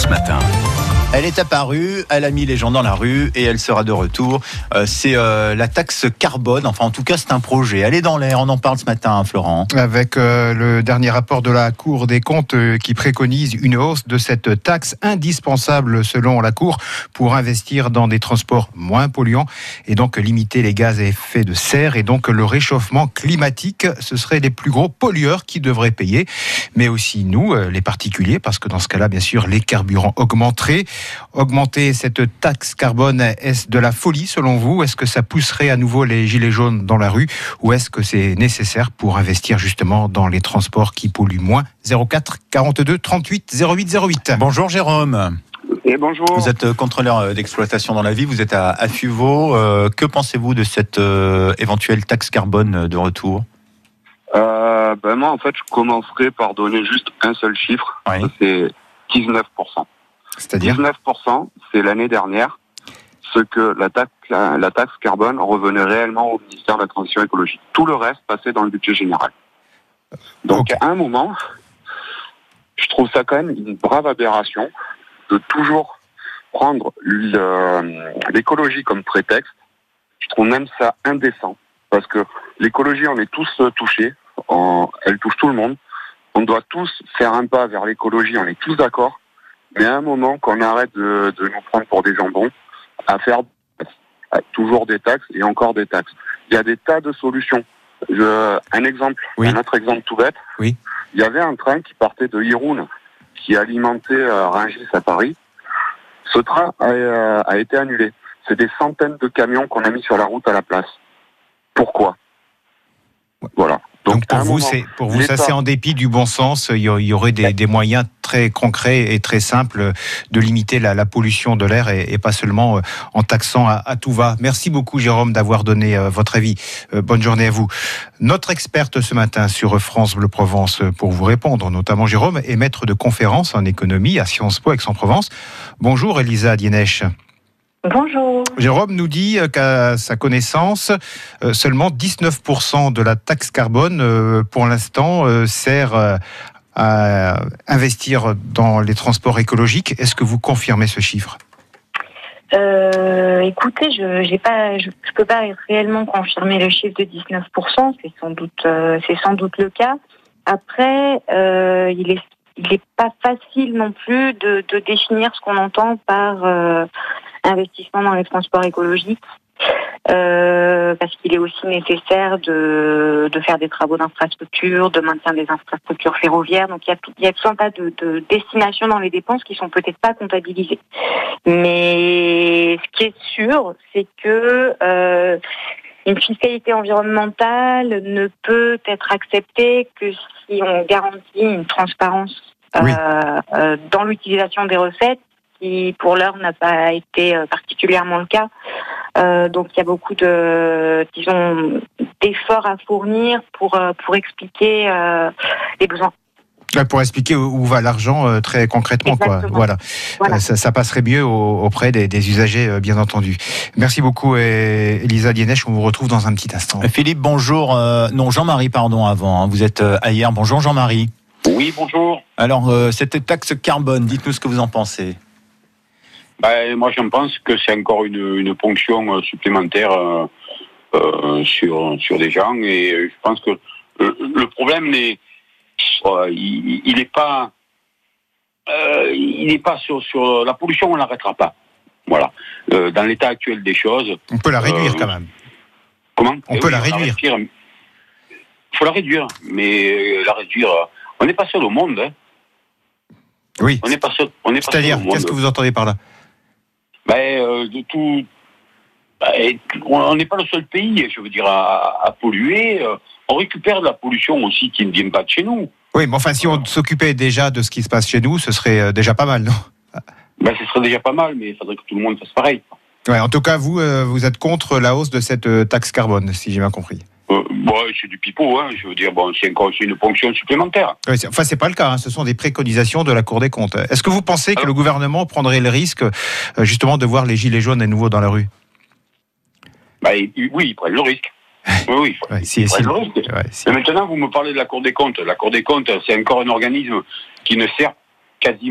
ce matin. Elle est apparue, elle a mis les gens dans la rue et elle sera de retour. C'est la taxe carbone, enfin en tout cas c'est un projet. Elle est dans l'air, on en parle ce matin, hein, Florent. Avec le dernier rapport de la Cour des comptes qui préconise une hausse de cette taxe indispensable selon la Cour pour investir dans des transports moins polluants et donc limiter les gaz à effet de serre et donc le réchauffement climatique. Ce seraient les plus gros pollueurs qui devraient payer, mais aussi nous, les particuliers, parce que dans ce cas-là, bien sûr, les carburants augmenteraient. Augmenter cette taxe carbone, est-ce de la folie selon vous ? Est-ce que ça pousserait à nouveau les gilets jaunes dans la rue ? Ou est-ce que c'est nécessaire pour investir justement dans les transports qui polluent moins ? 04 42 38 08 08. Bonjour Jérôme. Et bonjour. Vous êtes contrôleur d'exploitation dans la vie, vous êtes à Fuveau. Que pensez-vous de cette éventuelle taxe carbone de retour ? Moi, en fait, je commencerai par donner juste un seul chiffre. Oui. C'est 19%. C'est-à-dire 19%, c'est l'année dernière, ce que la taxe carbone revenait réellement au ministère de la Transition écologique. Tout le reste passait dans le budget général. Donc, Okay. À un moment, je trouve ça quand même une brave aberration de toujours prendre l'écologie comme prétexte. Je trouve même ça indécent, parce que l'écologie, on est tous touchés, elle touche tout le monde. On doit tous faire un pas vers l'écologie, on est tous d'accord. Mais à un moment, qu'on arrête de nous prendre pour des jambons, à faire toujours des taxes et encore des taxes. Il y a des tas de solutions. Un autre exemple tout bête. Oui. Il y avait un train qui partait de Irun, qui alimentait Rungis à Paris. Ce train a été annulé. C'est des centaines de camions qu'on a mis sur la route à la place. Pourquoi ? Voilà. Donc pour vous, ça c'est en dépit du bon sens, il y aurait des moyens très concrets et très simples de limiter la pollution de l'air et pas seulement en taxant à tout va. Merci beaucoup Jérôme d'avoir donné votre avis. Bonne journée à vous. Notre experte ce matin sur France Bleu Provence pour vous répondre, notamment Jérôme, est maître de conférences en économie à Sciences Po Aix-en-Provence. Bonjour Elisa Dienech. Bonjour. Jérôme nous dit qu'à sa connaissance, seulement 19% de la taxe carbone, pour l'instant, sert à investir dans les transports écologiques. Est-ce que vous confirmez ce chiffre ? Écoutez, je peux pas réellement confirmer le chiffre de 19%. C'est sans doute le cas. Après, il est pas facile non plus de définir ce qu'on entend par investissement dans les transports écologiques, parce qu'il est aussi nécessaire de faire des travaux d'infrastructure, de maintien des infrastructures ferroviaires. Donc il y a tout un tas de destinations dans les dépenses qui sont peut-être pas comptabilisées. Mais ce qui est sûr, c'est que une fiscalité environnementale ne peut être acceptée que si on garantit une transparence dans l'utilisation des recettes, qui pour l'heure n'a pas été particulièrement le cas. Donc il y a beaucoup d'efforts à fournir pour expliquer les besoins. Pour expliquer où va l'argent très concrètement, quoi. Voilà. Ça passerait mieux auprès des usagers, bien entendu. Merci beaucoup, Elisa Dienech. On vous retrouve dans un petit instant. Philippe, bonjour. Jean-Marie, pardon, avant. Vous êtes ailleurs. Bonjour, Jean-Marie. Oui, bonjour. Alors, cette taxe carbone, dites-nous ce que vous en pensez. Moi, je pense que c'est encore une ponction supplémentaire sur des gens, et je pense que le problème il n'est pas sur la pollution, on l'arrêtera pas. Voilà. Dans l'état actuel des choses, on peut la réduire quand même. Comment ? On peut la réduire. Il faut la réduire, mais la réduire. On n'est pas seul au monde. Hein. Oui. On n'est pas seul. C'est-à-dire, qu'est-ce que vous entendez par là ? De tout. On n'est pas le seul pays, je veux dire, à polluer. On récupère de la pollution aussi qui ne vient pas de chez nous. Oui, mais enfin, si on s'occupait déjà de ce qui se passe chez nous, ce serait déjà pas mal, non ? Ce serait déjà pas mal, mais il faudrait que tout le monde fasse pareil. Ouais, en tout cas, vous êtes contre la hausse de cette taxe carbone, si j'ai bien compris. C'est du pipeau, hein. Je veux dire, c'est une ponction supplémentaire. Oui, c'est pas le cas, hein. Ce sont des préconisations de la Cour des comptes. Est-ce que vous pensez que le gouvernement prendrait le risque, justement, de voir les gilets jaunes à nouveau dans la rue ? Oui, ils prennent le risque. Oui, ils prennent le risque. Mais maintenant, vous me parlez de la Cour des comptes. La Cour des comptes, c'est encore un organisme qui ne sert quasiment